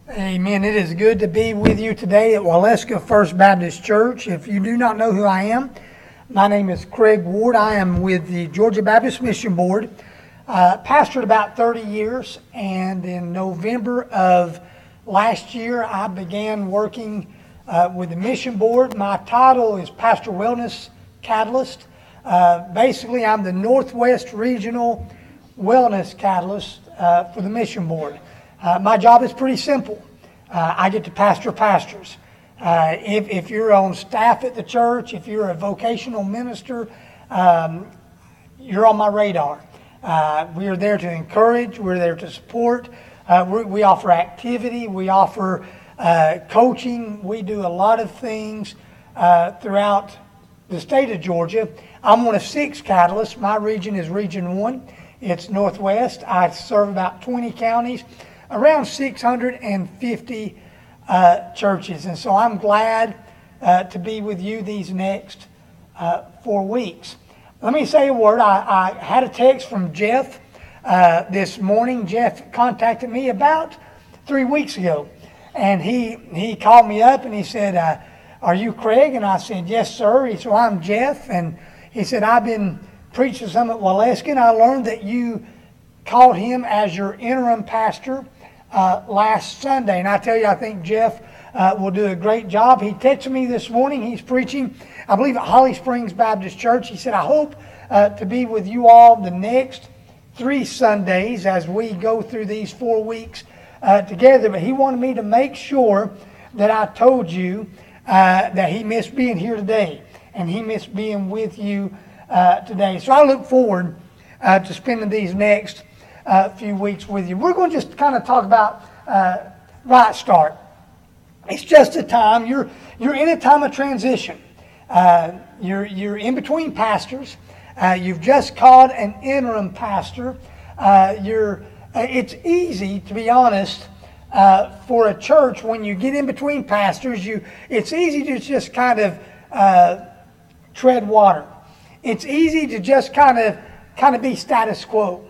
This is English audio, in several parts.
Amen. It is good to be with you today at Waleska First Baptist Church. If you do not know who I am, my name is Craig Ward. I am with the Georgia Baptist Mission Board. Pastored about 30 years, and in November of last year, I began working with the Mission Board. My title is Pastor Wellness Catalyst. Basically, I'm the Northwest Regional Wellness Catalyst for the Mission Board. My job is pretty simple. I get to pastor pastors. If you're on staff at the church, if you're a vocational minister, you're on my radar. We are there to encourage. We're there to support. We offer activity. We offer coaching. We do a lot of things throughout the state of Georgia. I'm one of 6 catalysts. My region is Region 1. It's Northwest. I serve about 20 counties, around 650 churches. And so I'm glad to be with you these next 4 weeks. Let me say a word. I had a text from Jeff this morning. Jeff contacted me about 3 weeks ago. And he called me up and he said, are you Craig? And I said, yes, sir. He said, well, I'm Jeff. And he said, I've been preaching some at Waleska, and I learned that you called him as your interim pastor last Sunday. And I tell you, I think Jeff will do a great job. He texted me this morning. He's preaching, I believe, at Holly Springs Baptist Church. He said, I hope to be with you all the next 3 Sundays as we go through these 4 weeks together. But he wanted me to make sure that I told you that he missed being here today, and he missed being with you today. So I look forward to spending these next few weeks with you. We're going to just kind of talk about Right Start. It's just a time. You're in a time of transition. You're in between pastors. You've just called an interim pastor. It's easy, to be honest, for a church when you get in between pastors. It's easy to just kind of tread water. It's easy to just kind of be status quo.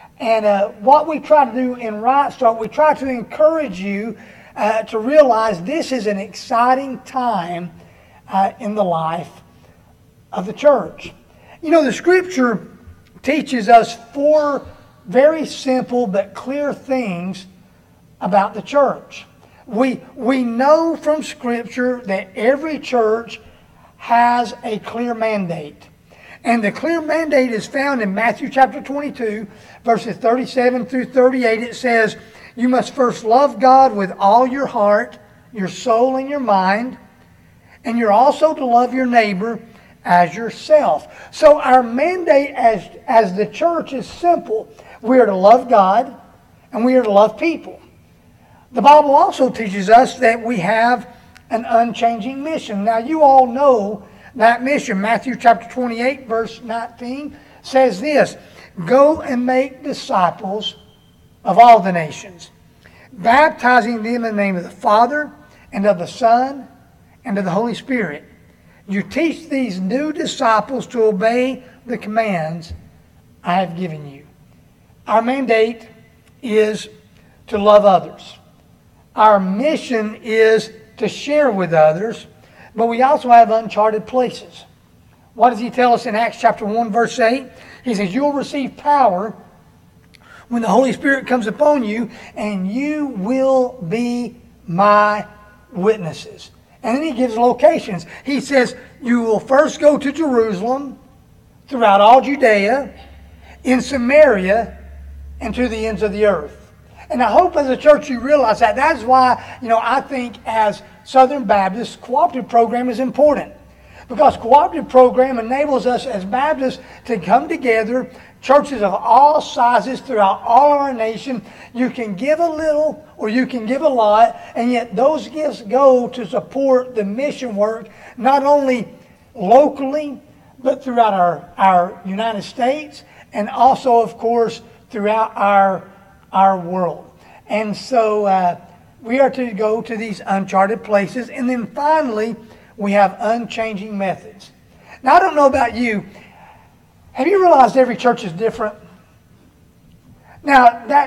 And what we try to do in Right Start, we try to encourage you to realize this is an exciting time in the life of the church. You know, the Scripture teaches us 4 very simple but clear things about the church. We know from Scripture that every church has a clear mandate. And the clear mandate is found in Matthew chapter 22, verses 37 through 38. It says, you must first love God with all your heart, your soul, and your mind. And you're also to love your neighbor as yourself. So our mandate as the church is simple. We are to love God, and we are to love people. The Bible also teaches us that we have an unchanging mission. Now, you all know that mission. Matthew chapter 28, verse 19 says this, go and make disciples of all the nations, baptizing them in the name of the Father and of the Son and of the Holy Spirit. You teach these new disciples to obey the commands I have given you. Our mandate is to love others. Our mission is to share with others, but we also have uncharted places. What does he tell us in Acts chapter 1, verse 8? He says, you'll receive power when the Holy Spirit comes upon you, and you will be my witnesses. And then he gives locations. He says, you will first go to Jerusalem, throughout all Judea, in Samaria, and to the ends of the earth. And I hope as a church you realize that. That's why, I think as Southern Baptists, cooperative program is important. Because cooperative program enables us as Baptists to come together, churches of all sizes throughout all of our nation. You can give a little or you can give a lot, and yet those gifts go to support the mission work, not only locally, but throughout our United States, and also, of course, throughout our world. And so we are to go to these uncharted places. And then finally, we have unchanging methods. Now, I don't know about you. Have you realized every church is different? Now,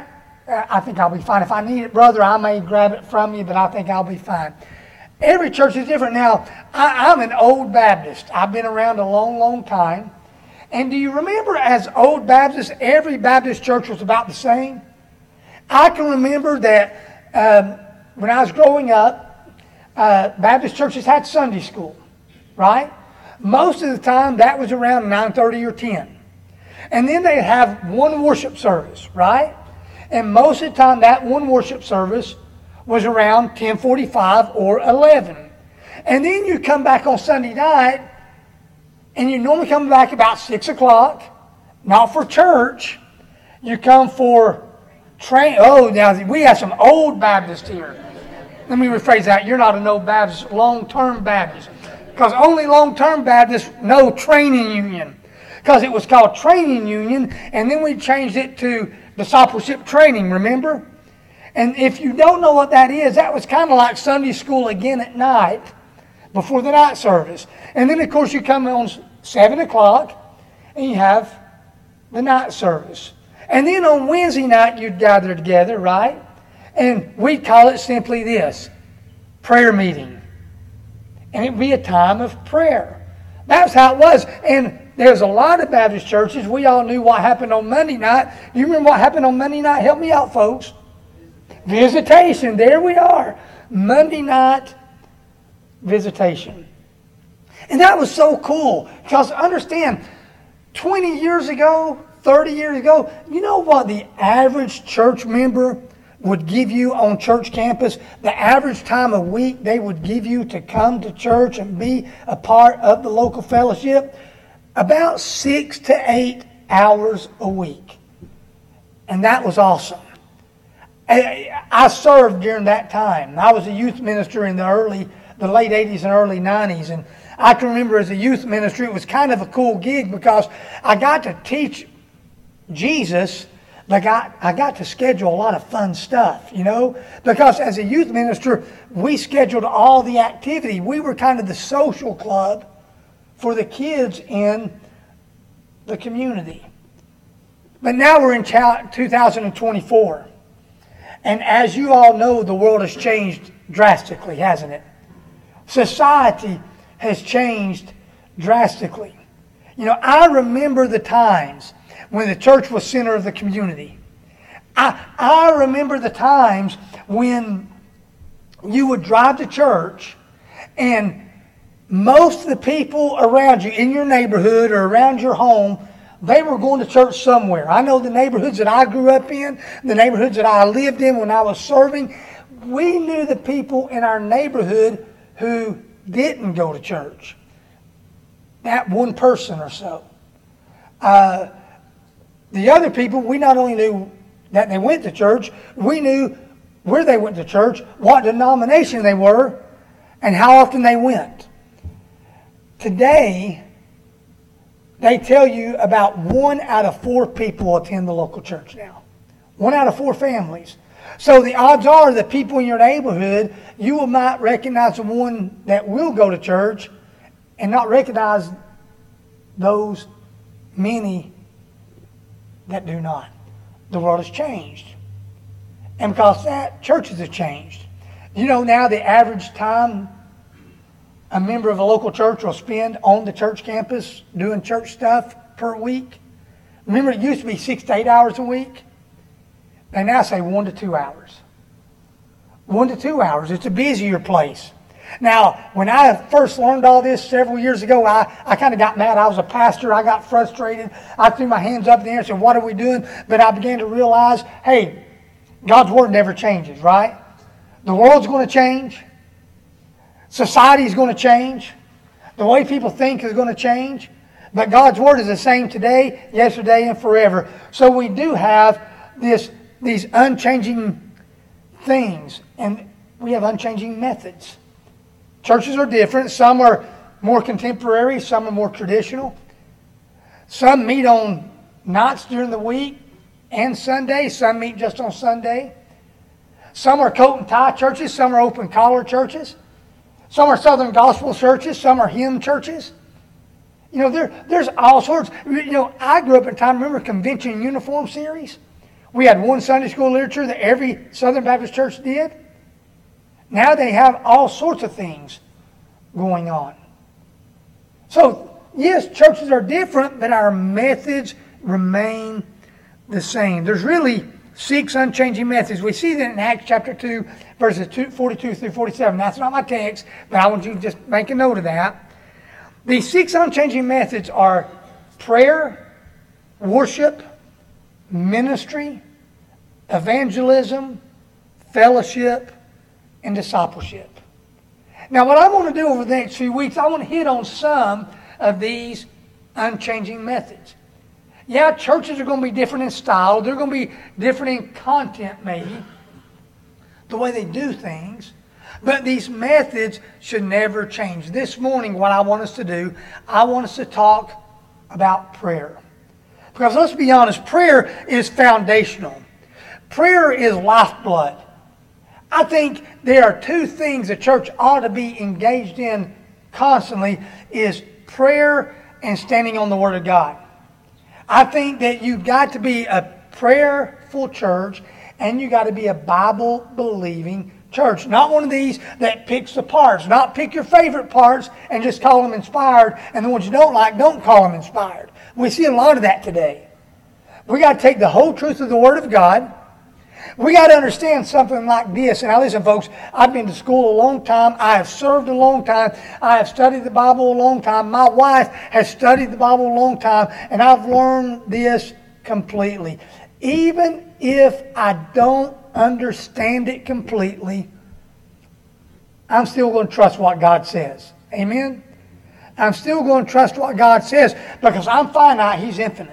I think I'll be fine. If I need it, brother, I may grab it from you, but I think I'll be fine. Every church is different. Now, I'm an old Baptist. I've been around a long, long time. And do you remember as old Baptists, every Baptist church was about the same? I can remember that when I was growing up, Baptist churches had Sunday school, right? Most of the time, that was around 9:30 or 10. And then they'd have one worship service, right? And most of the time, that one worship service was around 10:45 or 11. And then you come back on Sunday night, and you normally come back about 6 o'clock, not for church. You come for train. Oh, now we have some old Baptists here. Let me rephrase that. You're not an old Baptist, long-term Baptist. Because only long-term Baptists know training union. Because it was called training union, and then we changed it to discipleship training, remember? And if you don't know what that is, that was kind of like Sunday school again at night, before the night service. And then, of course, you come on 7 o'clock, and you have the night service. And then on Wednesday night, you'd gather together, right? And we'd call it simply this, prayer meeting. And it'd be a time of prayer. That's how it was. And there's a lot of Baptist churches. We all knew what happened on Monday night. You remember what happened on Monday night? Help me out, folks. Visitation. There we are. Monday night visitation. And that was so cool. Because understand, 20 years ago, 30 years ago, you know what the average church member would give you on church campus? The average time a week they would give you to come to church and be a part of the local fellowship? About 6 to 8 hours a week. And that was awesome. I served during that time. I was a youth minister in the late 80s and early 90s. And I can remember as a youth minister, it was kind of a cool gig because I got to teach Jesus, but I got to schedule a lot of fun stuff, you know. Because as a youth minister, we scheduled all the activity. We were kind of the social club for the kids in the community. But now we're in 2024. And as you all know, the world has changed drastically, hasn't it? Society has changed drastically. You know, I remember the times when the church was center of the community. I remember the times when you would drive to church and most of the people around you in your neighborhood or around your home, they were going to church somewhere. I know the neighborhoods that I grew up in, the neighborhoods that I lived in when I was serving, we knew the people in our neighborhood who didn't go to church. That one person or so. The other people, we not only knew that they went to church, we knew where they went to church, what denomination they were, and how often they went. Today, they tell you about 1 out of 4 people attend the local church now. 1 out of 4 families. So the odds are the people in your neighborhood, you will not recognize the one that will go to church and not recognize those many that do not. The world has changed. And because of that, churches have changed. You know now the average time a member of a local church will spend on the church campus doing church stuff per week. Remember, it used to be 6 to 8 hours a week. They now say 1 to 2 hours. 1 to 2 hours. It's a busier place. Now, when I first learned all this several years ago, I kind of got mad. I was a pastor. I got frustrated. I threw my hands up in the air and said, what are we doing? But I began to realize, hey, God's Word never changes, right? The world's going to change. Society is going to change. The way people think is going to change. But God's Word is the same today, yesterday, and forever. So we do have these unchanging things. And we have unchanging methods. Churches are different. Some are more contemporary. Some are more traditional. Some meet on nights during the week and Sunday. Some meet just on Sunday. Some are coat and tie churches. Some are open collar churches. Some are Southern Gospel churches. Some are hymn churches. You know, there's all sorts. You know, I grew up in a time, remember Convention Uniform Series? We had one Sunday school literature that every Southern Baptist church did. Now they have all sorts of things going on. So, yes, churches are different, but our methods remain the same. There's really 6 unchanging methods. We see that in Acts chapter 2, verses 42 through 47. That's not my text, but I want you to just make a note of that. These 6 unchanging methods are prayer, worship, ministry, evangelism, fellowship, and discipleship. Now, what I want to do over the next few weeks, I want to hit on some of these unchanging methods. Yeah, churches are going to be different in style. They're going to be different in content, maybe, the way they do things. But these methods should never change. This morning, what I want us to do, I want us to talk about prayer. Because let's be honest, prayer is foundational. Prayer is lifeblood. I think there are 2 things a church ought to be engaged in constantly is prayer and standing on the Word of God. I think that you've got to be a prayerful church and you've got to be a Bible-believing church. Not one of these that picks the parts. Not pick your favorite parts and just call them inspired, and the ones you don't like, don't call them inspired. We see a lot of that today. We got to take the whole truth of the Word of God. We got to understand something like this. And now listen, folks, I've been to school a long time. I have served a long time. I have studied the Bible a long time. My wife has studied the Bible a long time. And I've learned this completely. Even if I don't understand it completely, I'm still going to trust what God says. Amen? I'm still going to trust what God says because I'm finite. He's infinite.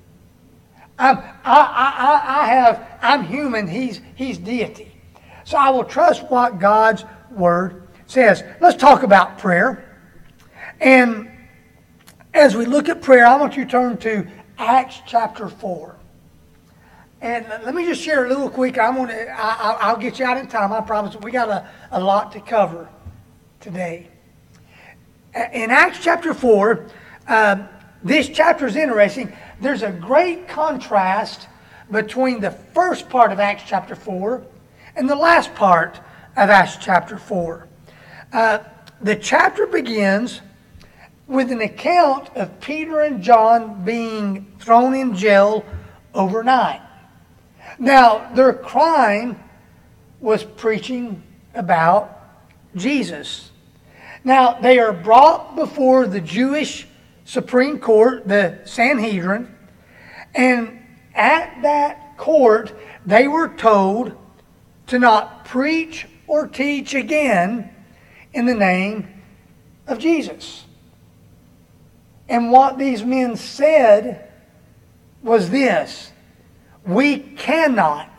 I'm human. He's deity. So I will trust what God's Word says. Let's talk about prayer. And as we look at prayer, I want you to turn to Acts chapter 4. And let me just share a little quick. I'll get you out in time. I promise. We got a lot to cover today. In Acts chapter 4, this chapter is interesting. There's a great contrast between the first part of Acts chapter 4 and the last part of Acts chapter 4. The chapter begins with an account of Peter and John being thrown in jail overnight. Now, their crime was preaching about Jesus. Now, they are brought before the Jewish Supreme Court, the Sanhedrin, and at that court, they were told to not preach or teach again in the name of Jesus. And what these men said was this: we cannot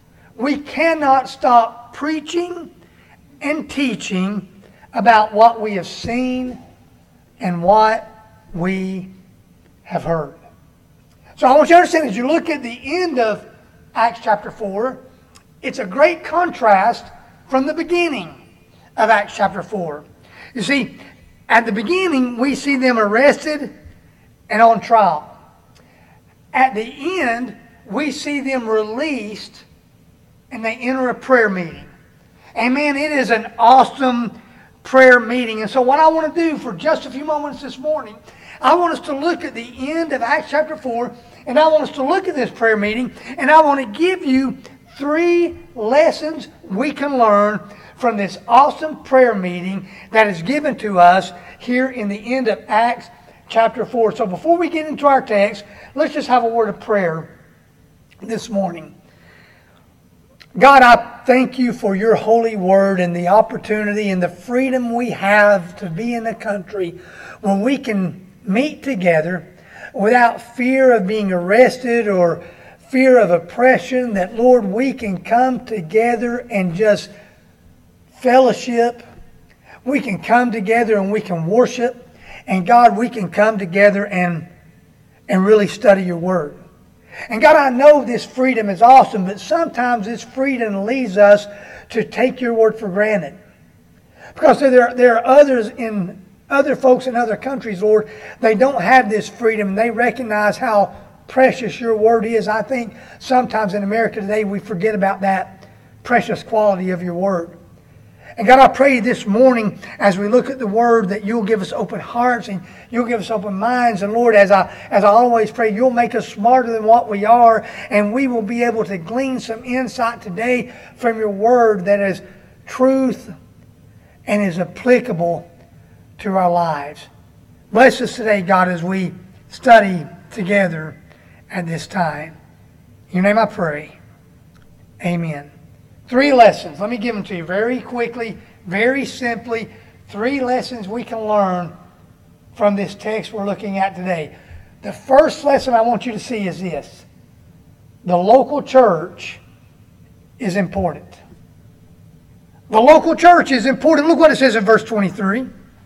stop preaching and teaching about what we have seen and what we have heard. So I want you to understand, as you look at the end of Acts chapter 4, it's a great contrast from the beginning of Acts chapter 4. You see, at the beginning, we see them arrested and on trial. At the end, we see them released and they enter a prayer meeting. And man, it is an awesome prayer meeting. And so what I want to do for just a few moments this morning, I want us to look at the end of Acts chapter 4, and I want us to look at this prayer meeting, and I want to give you 3 lessons we can learn from this awesome prayer meeting that is given to us here in the end of Acts chapter 4. So before we get into our text, let's just have a word of prayer this morning. God, I thank you for your holy word and the opportunity and the freedom we have to be in a country where we can meet together without fear of being arrested or fear of oppression, that, Lord, we can come together and just fellowship. We can come together and we can worship. And God, we can come together and really study your word. And God, I know this freedom is awesome, but sometimes this freedom leads us to take your word for granted. Because there are other folks in other countries, Lord, they don't have this freedom. They recognize how precious your word is. I think sometimes in America today we forget about that precious quality of your word. And God, I pray this morning as we look at the word that you'll give us open hearts and you'll give us open minds. And Lord, as I always pray, you'll make us smarter than what we are, and we will be able to glean some insight today from your word that is truth and is applicable to our lives. Bless us today, God, as we study together at this time. In your name I pray. Amen. 3 lessons. Let me give them to you very quickly, very simply. 3 lessons we can learn from this text we're looking at today. The first lesson I want you to see is this. The local church is important. The local church is important. Look what it says in verse 23.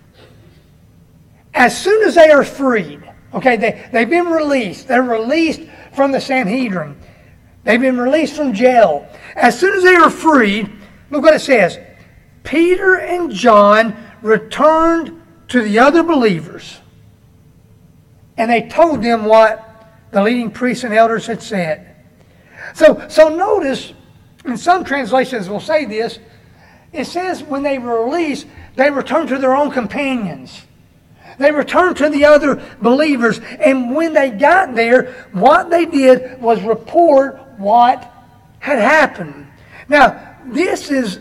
As soon as they are freed, okay, they've been released. They're released from the Sanhedrin. They've been released from jail. As soon as they are freed, look what it says. Peter and John returned to the other believers, and they told them what the leading priests and elders had said. So notice, in some translations will say this, it says when they were released, they returned to their own companions. They returned to the other believers, and when they got there, what they did was report what had happened. Now, this is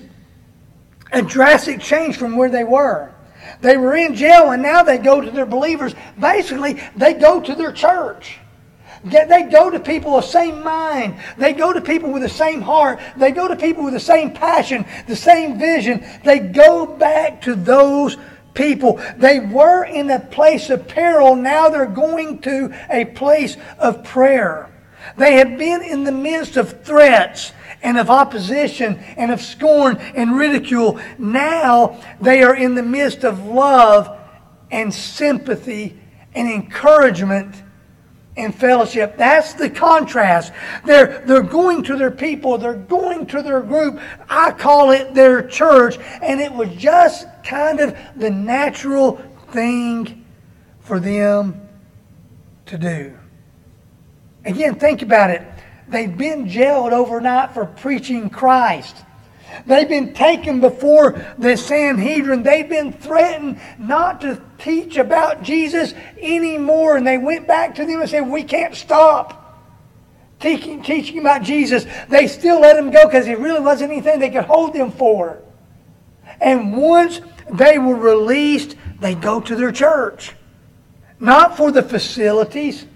a drastic change from where they were. They were in jail, and now they go to their believers. Basically, they go to their church. They go to people of the same mind. They go to people with the same heart. They go to people with the same passion, the same vision. They go back to those people. They were in a place of peril. Now they're going to a place of prayer. They have been in the midst of threats and of opposition and of scorn and ridicule. Now they are in the midst of love and sympathy and encouragement and fellowship. That's the contrast. They're going to their people. They're going to their group. I call it their church. And it was just kind of the natural thing for them to do. Again, think about it. They've been jailed overnight for preaching Christ. They've been taken before the Sanhedrin. They've been threatened not to teach about Jesus anymore. And they went back to them and said, we can't stop teaching about Jesus. They still let him go because it really wasn't anything they could hold them for. And once they were released, they go to their church. Not for the facilities.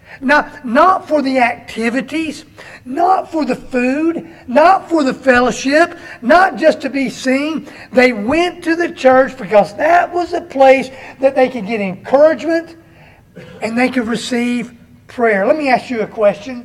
Not for the activities, not for the food, not for the fellowship, not just to be seen. They went to the church because that was a place that they could get encouragement and they could receive prayer. Let me ask you a question.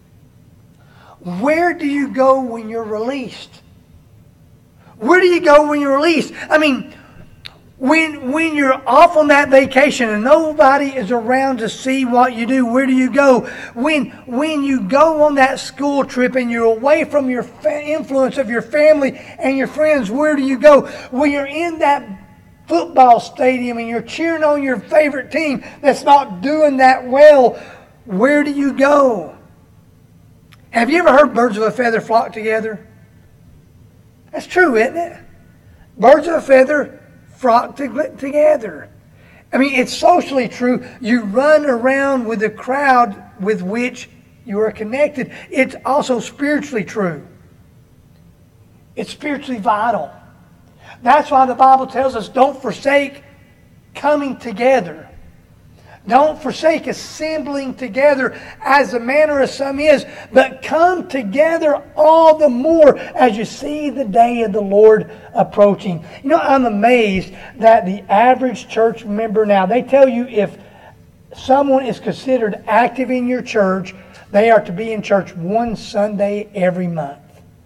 Where do you go when you're released? Where do you go when you're released? I mean, when you're off on that vacation and nobody is around to see what you do, where do you go? When you go on that school trip and you're away from your influence of your family and your friends, where do you go? When you're in that football stadium and you're cheering on your favorite team that's not doing that well, where do you go? Have you ever heard birds of a feather flock together? That's true, isn't it? Birds of a feather flock together. I mean, it's socially true. You run around with the crowd with which you are connected. It's also spiritually true. It's spiritually vital. That's why the Bible tells us don't forsake coming together. Don't forsake assembling together as the manner of some is, but come together all the more as you see the day of the Lord approaching. You know, I'm amazed that the average church member now, they tell you if someone is considered active in your church, they are to be in church one Sunday every month.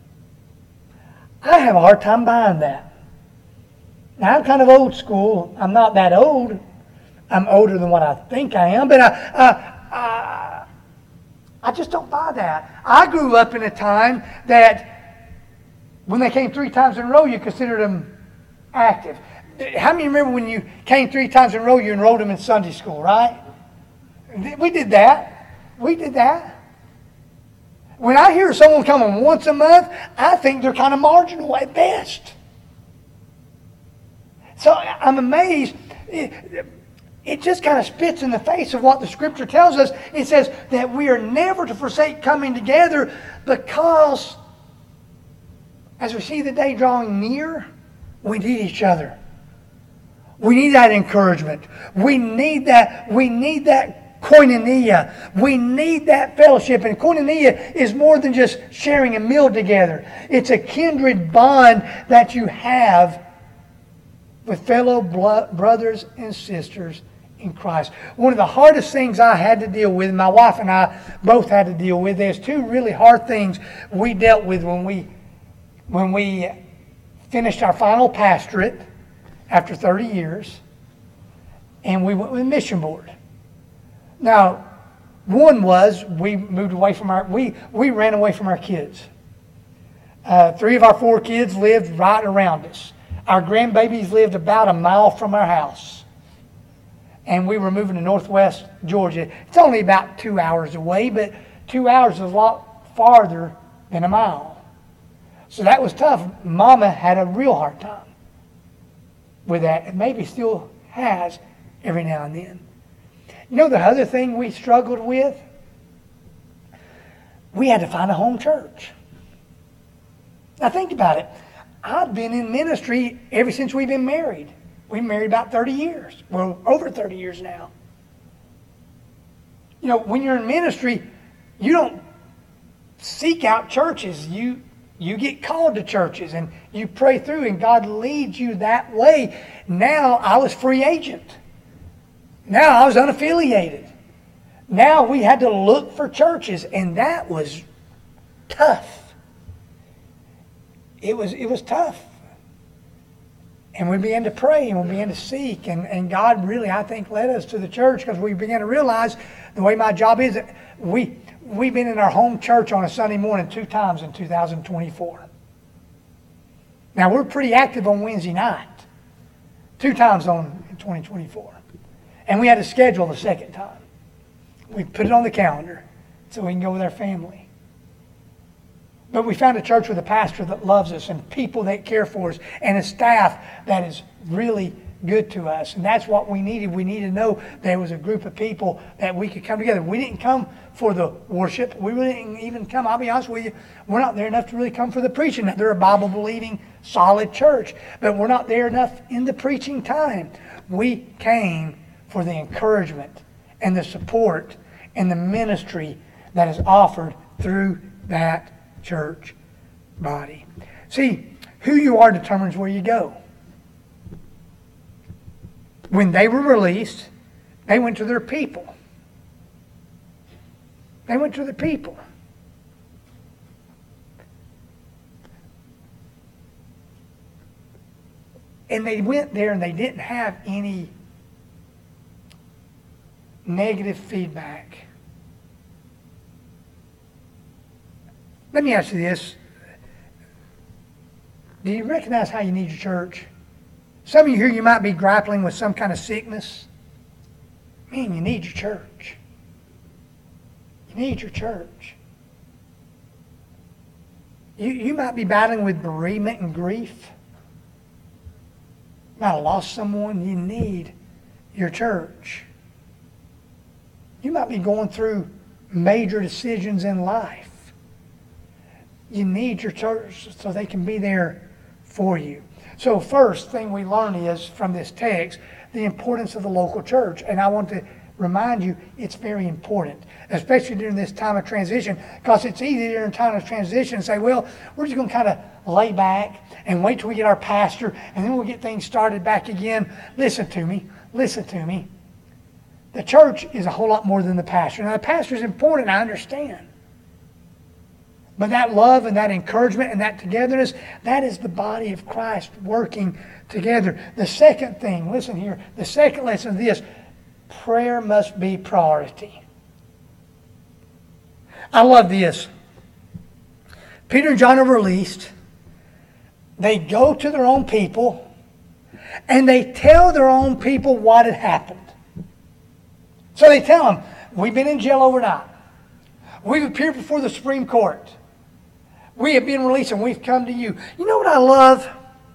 I have a hard time buying that. Now, I'm kind of old school. I'm not that old. I'm older than what I think I am, but I just don't buy that. I grew up in a time that when they came 3 times in a row, you considered them active. How many remember when you came 3 times in a row, you enrolled them in Sunday school, right? We did that. We did that. When I hear someone coming once a month, I think they're kind of marginal at best. So I'm amazed. It just kind of spits in the face of what the Scripture tells us. It says that we are never to forsake coming together because as we see the day drawing near, we need each other. We need that encouragement. We need that koinonia. We need that fellowship. And koinonia is more than just sharing a meal together. It's a kindred bond that you have with fellow brothers and sisters in Christ. One of the hardest things I had to deal with, my wife and I both had to deal with, there's two really hard things we dealt with when we finished our final pastorate after 30 years, and we went with the mission board. Now, one was we moved away from we ran away from our kids. 3 of our 4 kids lived right around us. Our grandbabies lived about a mile from our house. And we were moving to northwest Georgia. It's only about 2 hours away, but 2 hours is a lot farther than a mile. So that was tough. Mama had a real hard time with that, and maybe still has every now and then. You know the other thing we struggled with? We had to find a home church. Now think about it. I've been in ministry ever since we've been married. We've been married about 30 years. Well, over 30 years now. You know, when you're in ministry, you don't seek out churches. You get called to churches and you pray through and God leads you that way. Now I was free agent. Now I was unaffiliated. Now we had to look for churches, and that was tough. It was tough. And we began to pray and we began to seek. And God really, I think, led us to the church because we began to realize the way my job is, we've been in our home church on a Sunday morning 2 times in 2024. Now, we're pretty active on Wednesday night. 2 times in 2024. And we had to schedule the second time. We put it on the calendar so we can go with our family. But we found a church with a pastor that loves us and people that care for us and a staff that is really good to us. And that's what we needed. We needed to know there was a group of people that we could come together. We didn't come for the worship. We really didn't even come, I'll be honest with you, we're not there enough to really come for the preaching. They're a Bible-believing, solid church. But we're not there enough in the preaching time. We came for the encouragement and the support and the ministry that is offered through that church body. See, who you are determines where you go. When they were released, they went to their people. They went to the people. And they went there and they didn't have any negative feedback. Let me ask you this. Do you recognize how you need your church? Some of you here, you might be grappling with some kind of sickness. Man, you need your church. You need your church. You might be battling with bereavement and grief. You might have lost someone. You need your church. You might be going through major decisions in life. You need your church so they can be there for you. So first thing we learn is from this text, the importance of the local church. And I want to remind you, it's very important, especially during this time of transition, because it's easy during a time of transition to say, well, we're just going to kind of lay back and wait till we get our pastor, and then we'll get things started back again. Listen to me. The church is a whole lot more than the pastor. Now, the pastor is important, I understand. But that love and that encouragement and that togetherness, that is the body of Christ working together. The second thing, listen here, the second lesson is this: prayer must be priority. I love this. Peter and John are released. They go to their own people and they tell their own people what had happened. So they tell them, we've been in jail overnight. We've appeared before the Supreme Court. We have been released and we've come to you. You know what I love?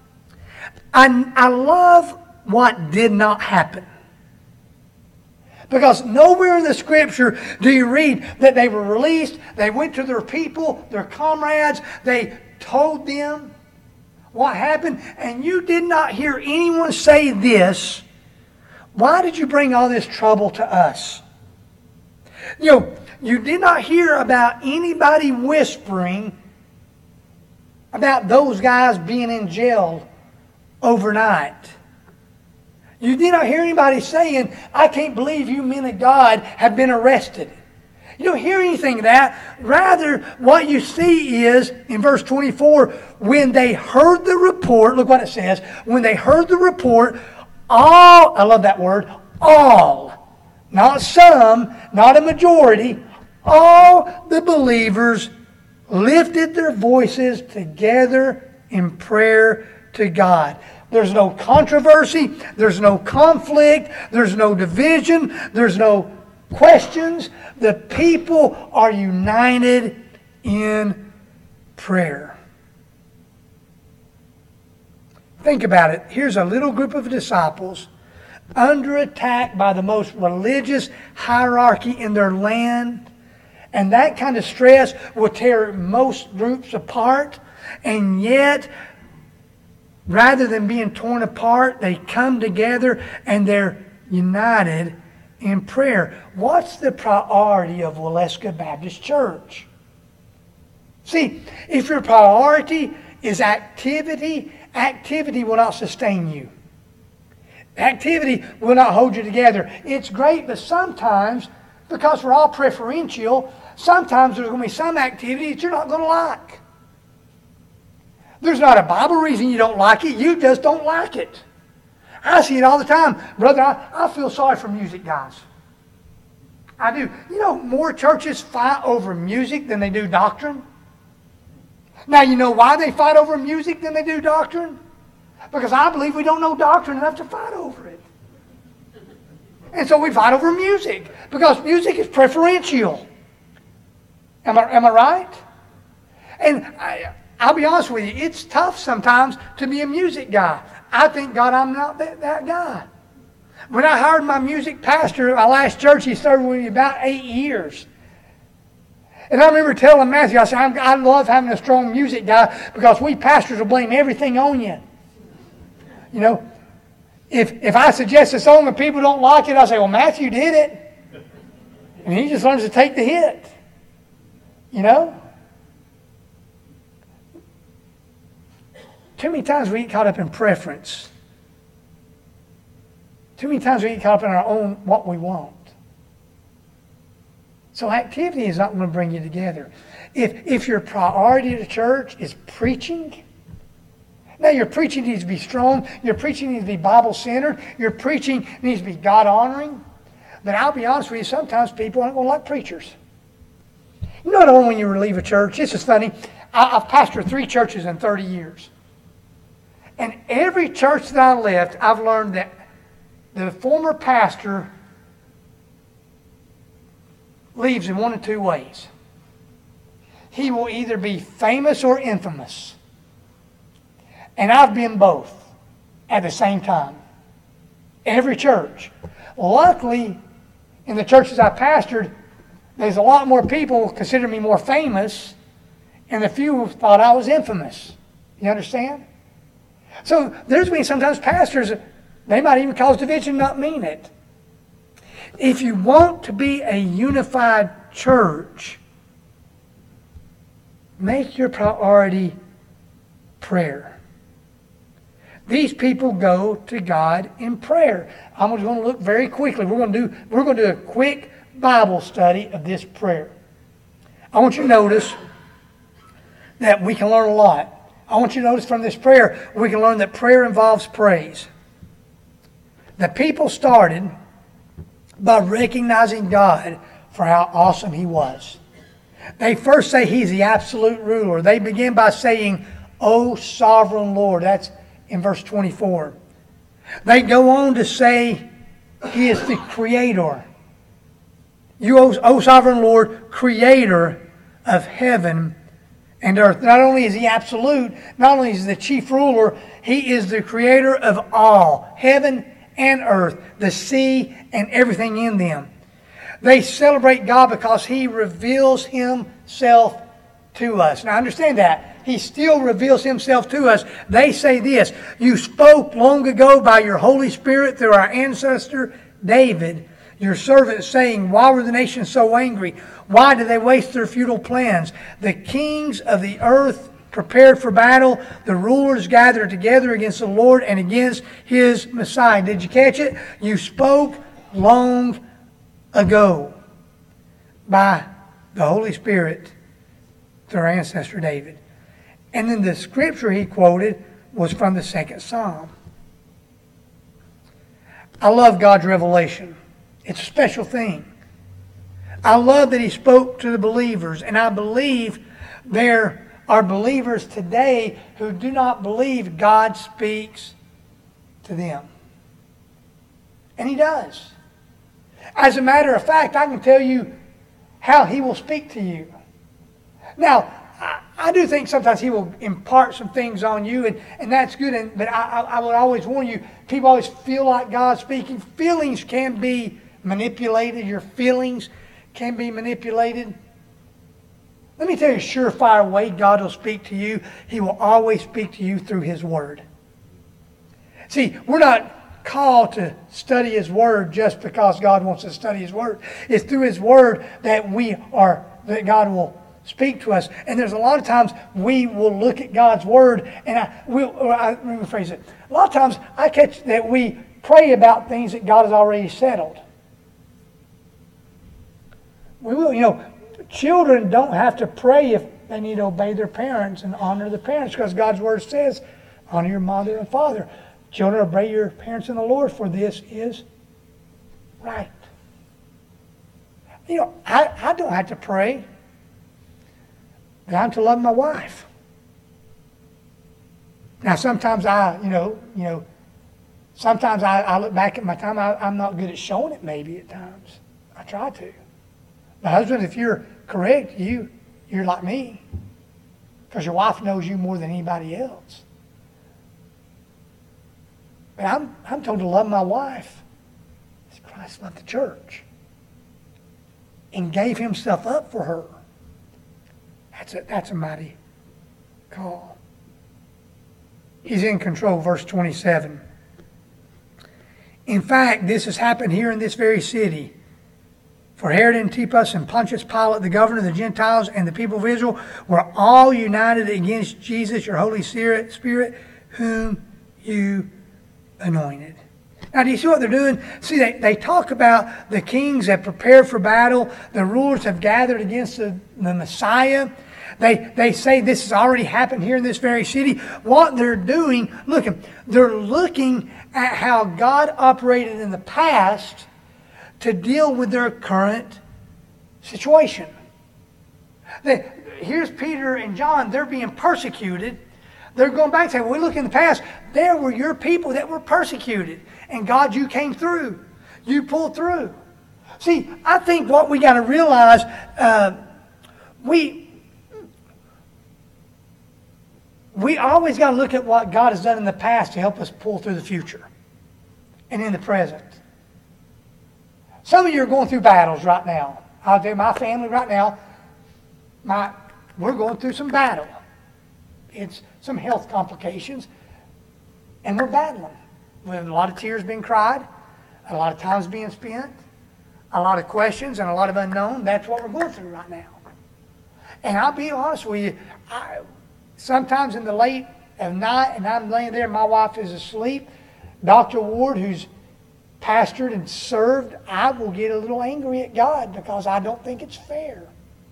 I love what did not happen. Because nowhere in the Scripture do you read that they were released, they went to their people, their comrades, they told them what happened, and you did not hear anyone say this: why did you bring all this trouble to us? You know, you did not hear about anybody whispering about those guys being in jail overnight. You did not hear anybody saying, I can't believe you men of God have been arrested. You don't hear anything of that. Rather, what you see is, in verse 24, when they heard the report, look what it says, when they heard the report, all, I love that word, all, not some, not a majority, all the believers lifted their voices together in prayer to God. There's no controversy, there's no conflict, there's no division, there's no questions. The people are united in prayer. Think about it. Here's a little group of disciples under attack by the most religious hierarchy in their land. And that kind of stress will tear most groups apart. And yet, rather than being torn apart, they come together and they're united in prayer. What's the priority of Waleska Baptist Church? See, if your priority is activity, activity will not sustain you. Activity will not hold you together. It's great, but sometimes, because we're all preferential, sometimes there's going to be some activity that you're not going to like. There's not a Bible reason you don't like it. You just don't like it. I see it all the time. Brother, I feel sorry for music guys. I do. You know, more churches fight over music than they do doctrine. Now, you know why they fight over music than they do doctrine? Because I believe we don't know doctrine enough to fight over it. And so we fight over music. Because music is preferential. Am I right? And I'll be honest with you, it's tough sometimes to be a music guy. I thank God I'm not that guy. When I hired my music pastor at my last church, he served with me about 8 years. And I remember telling Matthew, I said, I love having a strong music guy because we pastors will blame everything on you. You know, if I suggest a song and people don't like it, I say, well, Matthew did it. And he just learns to take the hit. You know? Too many times we get caught up in preference. Too many times we get caught up in our own what we want. So activity is not going to bring you together. If your priority at the church is preaching, now your preaching needs to be strong, your preaching needs to be Bible-centered, your preaching needs to be God-honoring, then I'll be honest with you, sometimes people aren't going to like preachers. You know when you leave a church, this is funny, I've pastored 3 churches in 30 years. And every church that I left, I've learned that the former pastor leaves in one of 2 ways. He will either be famous or infamous. And I've been both at the same time. Every church. Luckily, in the churches I pastored, there's a lot more people consider me more famous, and the few thought I was infamous. You understand? So there's been sometimes pastors, they might even cause division, not mean it. If you want to be a unified church, make your priority prayer. These people go to God in prayer. I'm going to look very quickly. We're going to do a quick Bible study of this prayer. I want you to notice that we can learn a lot. I want you to notice from this prayer, we can learn that prayer involves praise. The people started by recognizing God for how awesome He was. They first say He's the absolute ruler. They begin by saying, O sovereign Lord. That's in verse 24. They go on to say He is the Creator. You, O sovereign Lord, creator of heaven and earth. Not only is he absolute, not only is he the chief ruler, he is the creator of all, heaven and earth, the sea and everything in them. They celebrate God because he reveals himself to us. Now understand that. He still reveals himself to us. They say this: you spoke long ago by your Holy Spirit through our ancestor David, your servant, saying, why were the nations so angry? Why did they waste their futile plans? The kings of the earth prepared for battle. The rulers gathered together against the Lord and against his Messiah. Did you catch it? You spoke long ago by the Holy Spirit through our ancestor David. And then the scripture he quoted was from the 2nd Psalm. I love God's revelation. It's a special thing. I love that he spoke to the believers, and I believe there are believers today who do not believe God speaks to them. And he does. As a matter of fact, I can tell you how he will speak to you. Now, I do think sometimes he will impart some things on you, and that's good. But I would always warn you, people always feel like God's speaking. Feelings can be manipulated. Your feelings can be manipulated. Let me tell you a surefire way God will speak to you. He will always speak to you through his word. See, we're not called to study his word just because God wants us to study his word. It's through his word that that God will speak to us. And there's a lot of times we will look at God's word, and let me rephrase it. A lot of times I catch that we pray about things that God has already settled. We will, children don't have to pray if they need to obey their parents and honor the parents, because God's word says, honor your mother and father. Children, obey your parents in the Lord, for this is right. I don't have to pray that I'm to love my wife. Now, sometimes sometimes I look back at my time, I'm not good at showing it maybe at times. I try to. My husband, if you're correct, you're like me, because your wife knows you more than anybody else. But I'm told to love my wife as Christ loved the church and gave himself up for her. That's a mighty call. He's in control, verse 27. In fact, this has happened here in this very city. For Herod Antipas and Pontius Pilate, the governor of the Gentiles, and the people of Israel were all united against Jesus, your Holy Spirit, whom you anointed. Now, do you see what they're doing? See, they talk about the kings have prepared for battle. The rulers have gathered against the Messiah. They say this has already happened here in this very city. What they're doing, they're looking at how God operated in the past to deal with their current situation. Here's Peter and John. They're being persecuted. They're going back and saying, well, we look in the past. There were your people that were persecuted. And God, you came through. You pulled through. See, I think what we got to realize, we always got to look at what God has done in the past to help us pull through the future and in the present. Some of you are going through battles right now. I'll tell you, my family right now, we're going through some battle. It's some health complications, and we're battling. With a lot of tears being cried, a lot of times being spent, a lot of questions, and a lot of unknown. That's what we're going through right now. And I'll be honest with you, sometimes in the late of night, and I'm laying there, my wife is asleep, Dr. Ward, who's pastored and served, I will get a little angry at God because I don't think it's fair.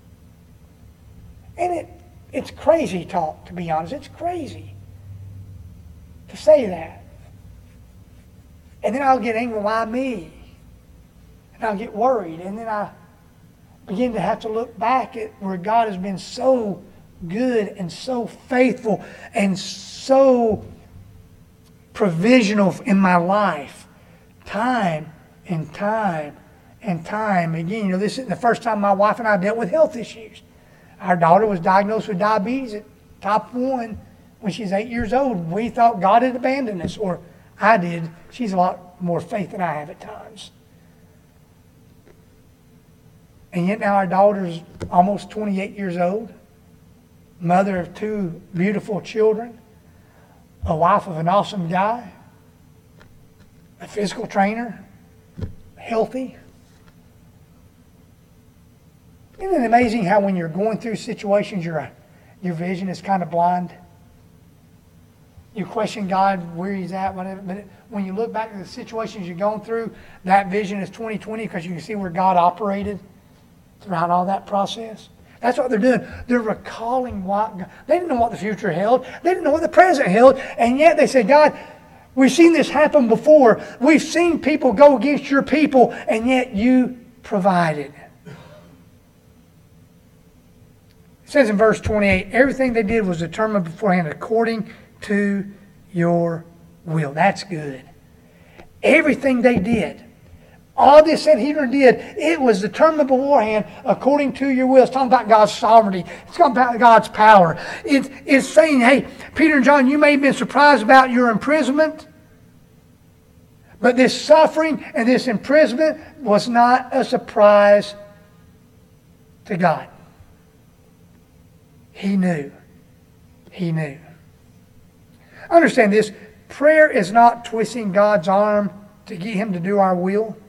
And it's crazy talk, to be honest. It's crazy to say that. And then I'll get angry, why me? And I'll get worried. And then I begin to have to look back at where God has been so good and so faithful and so provisional in my life. Time and time and time again. This is the first time my wife and I dealt with health issues. Our daughter was diagnosed with diabetes at type 1 when she's 8 years old. We thought God had abandoned us, or I did. She's a lot more faith than I have at times. And yet now our daughter's almost 28 years old, mother of 2 beautiful children, a wife of an awesome guy, a physical trainer, healthy. Isn't it amazing how when you're going through situations, your vision is kind of blind? You question God, where He's at, whatever. But when you look back at the situations you're going through, that vision is 20/20 because you can see where God operated throughout all that process. That's what they're doing. They're recalling what God, they didn't know what the future held. They didn't know what the present held. And yet they said, God, we've seen this happen before. We've seen people go against your people, and yet you provided. It says in verse 28, everything they did was determined beforehand according to your will. That's good. Everything they did. All this Sanhedrin did, it was determined beforehand according to your will. It's talking about God's sovereignty. It's talking about God's power. It's saying, hey, Peter and John, you may have been surprised about your imprisonment, but this suffering and this imprisonment was not a surprise to God. He knew. He knew. Understand this. Prayer is not twisting God's arm to get Him to do our will.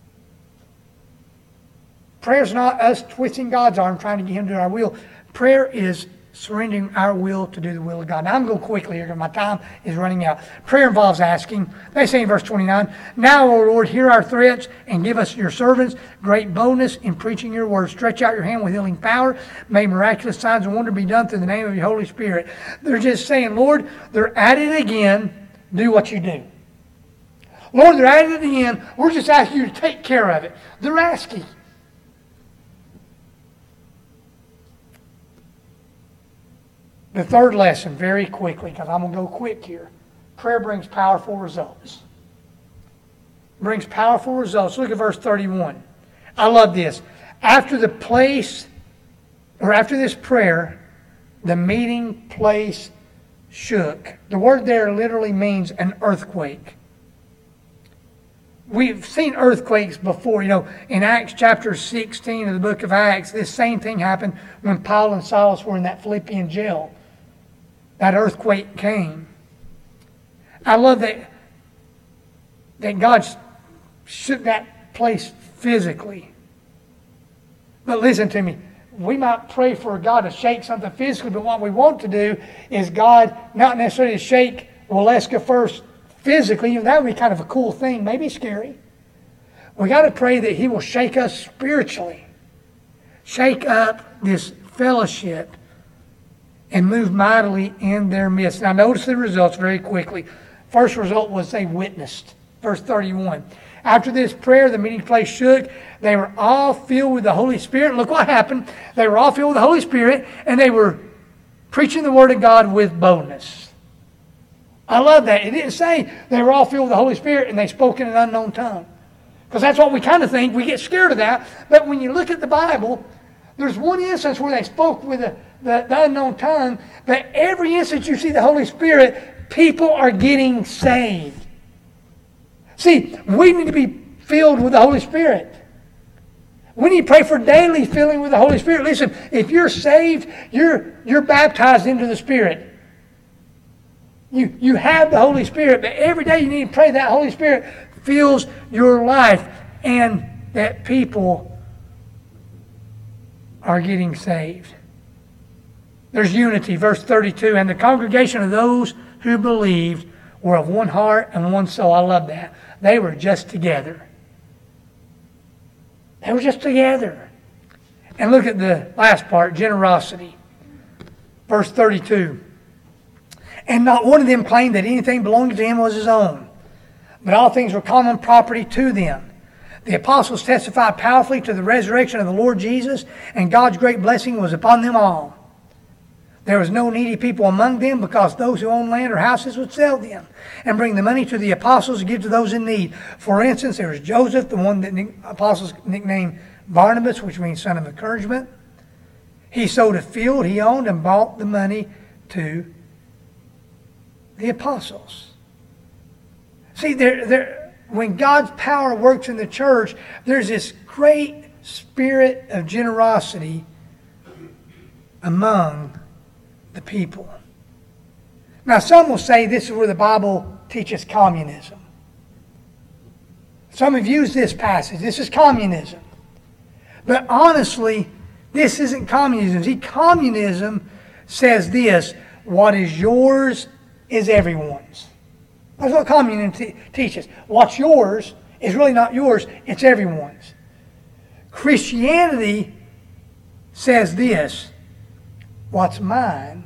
Prayer is not us twisting God's arm trying to get Him to do our will. Prayer is surrendering our will to do the will of God. Now I'm going quickly here because my time is running out. Prayer involves asking. They say in verse 29, now, O Lord, hear our threats and give us, your servants, great boldness in preaching your word. Stretch out your hand with healing power. May miraculous signs and wonder be done through the name of your Holy Spirit. They're just saying, Lord, they're at it again. Do what you do. Lord, they're at it again. We're just asking you to take care of it. They're asking. The third lesson, very quickly, because I'm going to go quick here. Prayer brings powerful results. Brings powerful results. Look at verse 31. I love this. After this prayer, the meeting place shook. The word there literally means an earthquake. We've seen earthquakes before. In Acts chapter 16 of the book of Acts, this same thing happened when Paul and Silas were in that Philippian jail. That earthquake came. I love that God shook that place physically. But listen to me. We might pray for God to shake something physically, but what we want to do is God not necessarily to shake Waleska first physically. That would be kind of a cool thing, maybe scary. We got to pray that He will shake us spiritually. Shake up this fellowship and move mightily in their midst. Now notice the results very quickly. First result was they witnessed. Verse 31. After this prayer, the meeting place shook. They were all filled with the Holy Spirit. Look what happened. They were all filled with the Holy Spirit, and they were preaching the Word of God with boldness. I love that. It didn't say they were all filled with the Holy Spirit and they spoke in an unknown tongue. Because that's what we kind of think. We get scared of that. But when you look at the Bible, there's one instance where they spoke with the unknown tongue, but every instance you see the Holy Spirit, people are getting saved. See, we need to be filled with the Holy Spirit. We need to pray for daily filling with the Holy Spirit. Listen, if you're saved, you're baptized into the Spirit. You have the Holy Spirit, but every day you need to pray that Holy Spirit fills your life and that people are getting saved. There's unity. Verse 32, and the congregation of those who believed were of one heart and one soul. I love that. They were just together. They were just together. And look at the last part, generosity. Verse 32. And not one of them claimed that anything belonging to him was his own, but all things were common property to them. The apostles testified powerfully to the resurrection of the Lord Jesus, and God's great blessing was upon them all. There was no needy people among them, because those who owned land or houses would sell them and bring the money to the apostles to give to those in need. For instance, there was Joseph, the one that apostles nicknamed Barnabas, which means son of encouragement. He sold a field he owned and bought the money to the apostles. See, when God's power works in the church, there's this great spirit of generosity among the people. Now, some will say this is where the Bible teaches communism. Some have used this passage. This is communism. But honestly, this isn't communism. See, communism says this: what is yours is everyone's. That's what communism teaches. What's yours is really not yours, it's everyone's. Christianity says this: what's mine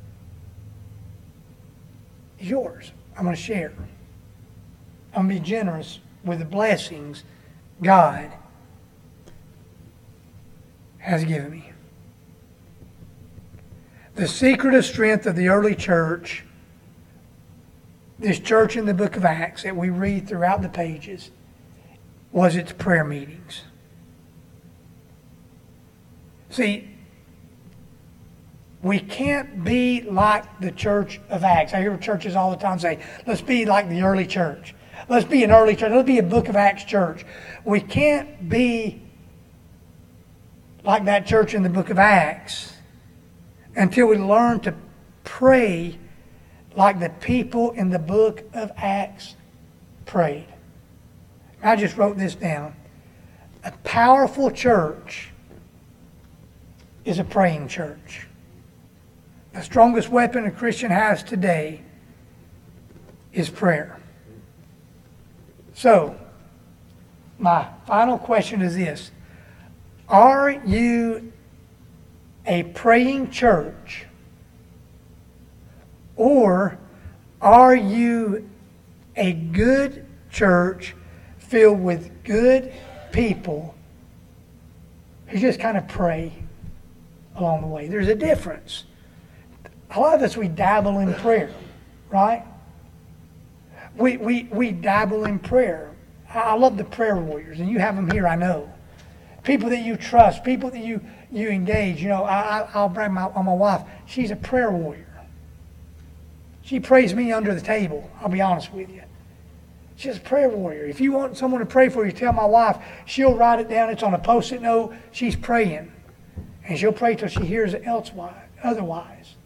is yours. I'm going to share. I'm going to be generous with the blessings God has given me. The secret of strength of the early church, this church in the book of Acts that we read throughout the pages, was its prayer meetings. See, we can't be like the church of Acts. I hear churches all the time say, let's be like the early church. Let's be an early church. Let's be a book of Acts church. We can't be like that church in the book of Acts until we learn to pray like the people in the book of Acts prayed. I just wrote this down. A powerful church is a praying church. The strongest weapon a Christian has today is prayer. So, my final question is this: are you a praying church, or are you a good church filled with good people who just kind of pray along the way? There's a difference. A lot of us, we dabble in prayer, right? We dabble in prayer. I love the prayer warriors, and you have them here, I know. People that you trust, people that you engage. You know, I'll brag on my wife. She's a prayer warrior. She prays me under the table, I'll be honest with you. She's a prayer warrior. If you want someone to pray for you, tell my wife. She'll write it down. It's on a Post-it note. She's praying. And she'll pray till she hears it otherwise.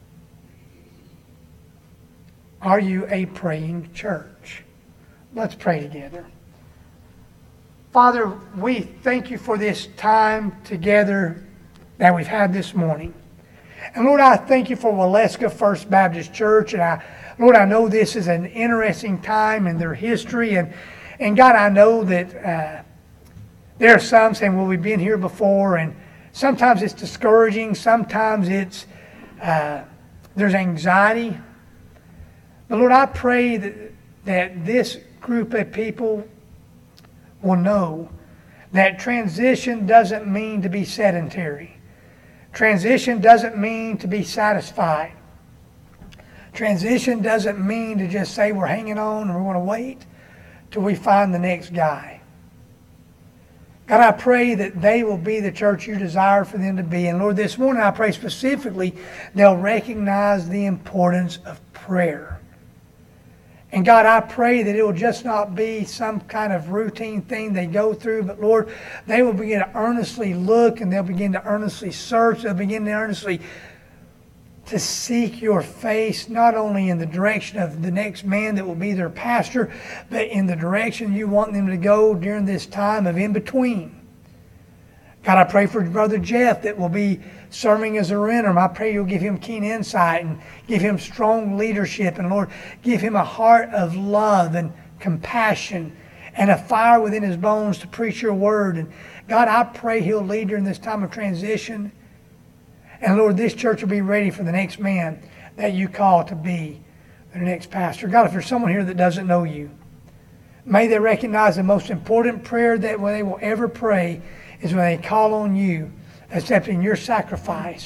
Are you a praying church? Let's pray together. Father, we thank you for this time together that we've had this morning. And Lord, I thank you for Waleska First Baptist Church. And Lord, I know this is an interesting time in their history. And God, I know that there are some saying, well, we've been here before. And sometimes it's discouraging. Sometimes it's there's anxiety. But Lord, I pray that this group of people will know that transition doesn't mean to be sedentary. Transition doesn't mean to be satisfied. Transition doesn't mean to just say we're hanging on and we're going to wait till we find the next guy. God, I pray that they will be the church you desire for them to be. And Lord, this morning I pray specifically they'll recognize the importance of prayer. And God, I pray that it will just not be some kind of routine thing they go through, but Lord, they will begin to earnestly look, and they'll begin to earnestly search. They'll begin to earnestly to seek your face, not only in the direction of the next man that will be their pastor, but in the direction you want them to go during this time of in-between. God, I pray for Brother Jeff that will be serving as a interim. I pray you'll give him keen insight and give him strong leadership. And Lord, give him a heart of love and compassion and a fire within his bones to preach your word. And God, I pray he'll lead during this time of transition. And Lord, this church will be ready for the next man that you call to be their next pastor. God, if there's someone here that doesn't know you, may they recognize the most important prayer that they will ever pray is when they call on you, accepting your sacrifice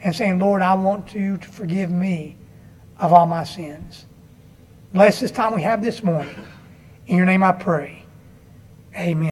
and saying, Lord, I want you to forgive me of all my sins. Bless this time we have this morning. In your name I pray. Amen.